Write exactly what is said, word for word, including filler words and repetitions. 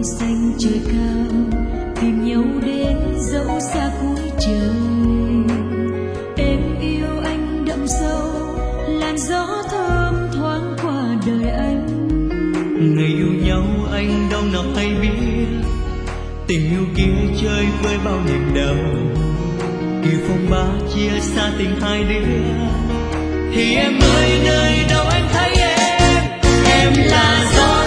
mây xanh trời cao, tìm nhau đến dẫu xa cuối trời. Em yêu anh đậm sâu, làn gió thơm thoáng qua đời anh. Ngày yêu nhau anh đâu nào hay biết, tình yêu kia chơi với bao niềm đau. Khi phong ba chia xa tình hai đứa, thì em ơi nơi đâu anh thấy em. Em là gió